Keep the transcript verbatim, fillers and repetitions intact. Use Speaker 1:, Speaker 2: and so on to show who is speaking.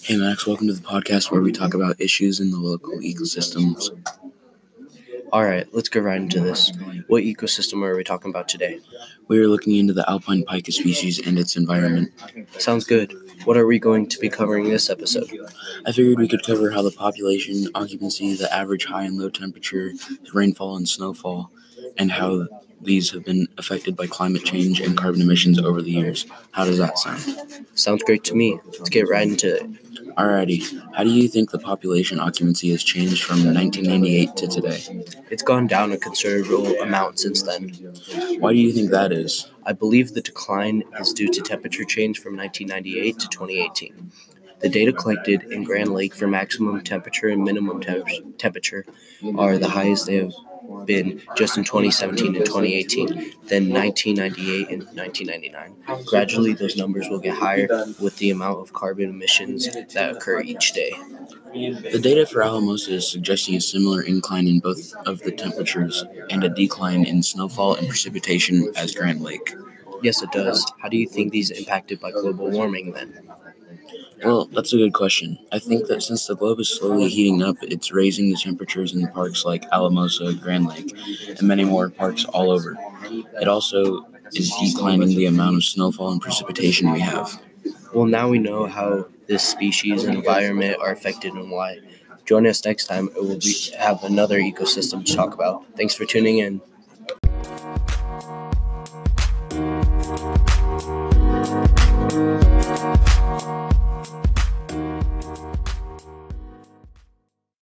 Speaker 1: Hey Max, welcome to the podcast where we talk about issues in the local ecosystems.
Speaker 2: All right, let's get right into this. What ecosystem are we talking about today?
Speaker 1: We are looking into the alpine pika species and its environment.
Speaker 2: Sounds good. What are we going to be covering this episode?
Speaker 1: I figured we could cover how the population, occupancy, the average high and low temperature, rainfall and snowfall, and how these have been affected by climate change and carbon emissions over the years. How does that sound?
Speaker 2: Sounds great to me. Let's get right into it.
Speaker 1: Alrighty, how do you think the population occupancy has changed from nineteen ninety-eight to today?
Speaker 2: It's gone down a considerable amount since then.
Speaker 1: Why do you think that is?
Speaker 2: I believe the decline is due to temperature change from nineteen ninety-eight to twenty eighteen. The data collected in Grand Lake for maximum temperature and minimum temp- temperature are the highest they have been just in twenty seventeen and twenty eighteen, then nineteen ninety-eight and nineteen ninety-nine. Gradually, those numbers will get higher with the amount of carbon emissions that occur each day.
Speaker 1: The data for Alamosa is suggesting a similar incline in both of the temperatures and a decline in snowfall and precipitation as Grand Lake.
Speaker 2: Yes, it does. How do you think these are impacted by global warming then?
Speaker 1: Well, that's a good question. I think that since the globe is slowly heating up, it's raising the temperatures in parks like Alamosa, Grand Lake, and many more parks all over. It also is declining the amount of snowfall and precipitation we have.
Speaker 2: Well, now we know how this species and environment are affected and why. Join us next time. It will be have another ecosystem to talk about. Thanks for tuning in.